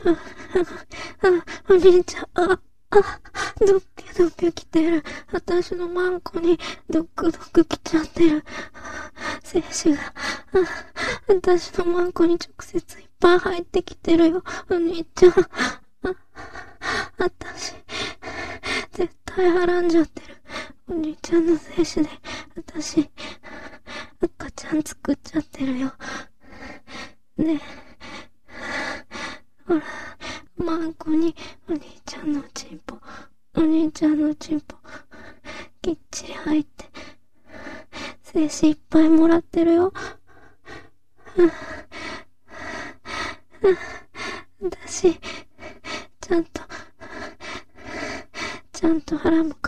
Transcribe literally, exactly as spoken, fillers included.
あ、あ、お兄ちゃん、あ、あ、ドッキドキ来てる。私のマンコにドックドク来ちゃってる。精子が、あ、私のマンコに直接いっぱい入ってきてるよ。お兄ちゃん。あ、私、絶対はらんじゃってる。お兄ちゃんの精子で、私、赤ちゃん作っちゃってるよ。ねえ。ほら、マンコにお兄ちゃんのチンポ、お兄ちゃんのチンポ、きっちり入って、精子いっぱいもらってるよ。私、ちゃんと、ちゃんと腹も